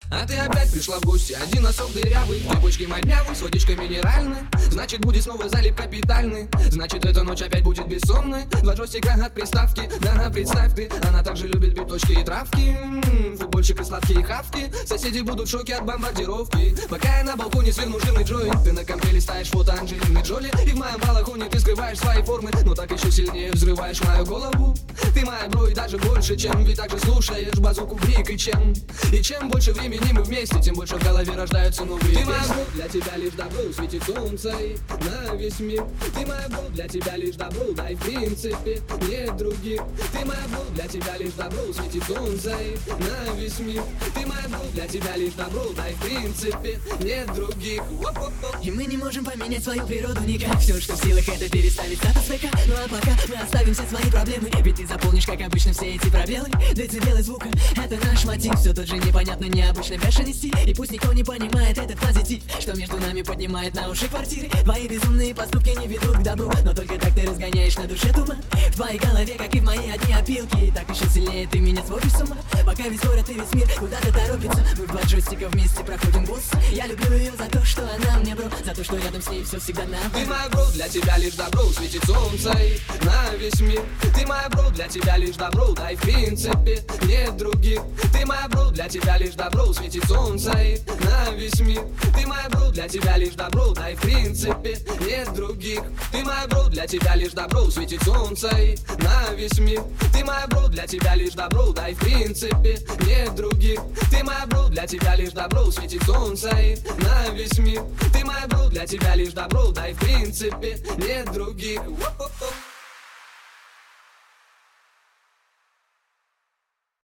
А ты опять пришла в гости, один носок дырявый, тряпочки моднявый, с водичкой минеральной. Значит, будет снова залип капитальный. Значит, эта ночь опять будет бессонной. Два джойстика от приставки, да, представь ты. Она также любит биточки и травки, футбольчик и сладкие хавки. Соседи будут в шоке от бомбардировки. Пока я на балконе сверну жирный джойнт, ты на компе листаешь фото Анджелины Джоли. И в моем балахоне ты скрываешь свои формы, но так еще сильнее взрываешь мою голову. Ты моя бро и даже больше, чем. Ведь также слушаешь базуку Брик. И чем больше времени мы вместе, тем больше в голове рождаются новые песни. Ты моя бро, для тебя лишь добро, светит солнце на весь мир. Ты моя бро, для тебя лишь добро, да и в принципе нет других. Ты моя бро, для тебя лишь добро, светит солнце на весь мир. Ты моя бро, для тебя лишь добро, да и в принципе нет других. И мы не можем поменять свою природу никак. Все, что в силах, это переставить статус ВК. Ну а пока мы оставим все свои проблемы, ведь ты заполнишь, как обычно, все эти пробелы. Децибелы звука, это наш мотив. Все тот же непонятно, необычный бешеный стиль. И пусть никто не понимает этот позитив, что между нами поднимает на уши квартиры. Твои безумные поступки не ведут к добру, но только так ты разгоняешь на душе туман. В твоей голове, как и в моей, одни опилки. И так еще сильнее ты меня сводишь с ума. Пока весь город и весь мир куда-то торопится, мы в два джойстика вместе проходим босс. Я люблю ее за то, что она мне бро, за то, что рядом с ней все всегда на. Ты моя бро, для тебя лишь добро, светит солнце на весь мир. Ты моя бро, для тебя лишь добро, да и в принципе нет других. Ты моя бро, для тебя лишь добро, светит солнце на весь мир. Ты моя бро, для тебя лишь добро, да и в принципе нет других. Ты моя бро, для тебя лишь добро, светит солнце на весь мир. Ты моя бро, для тебя лишь добро, да и в принципе нет других. Ты моя бро, для тебя лишь добро, светит солнце на весь мир. Ты моя бро, для тебя лишь добро, да и в принципе нет других.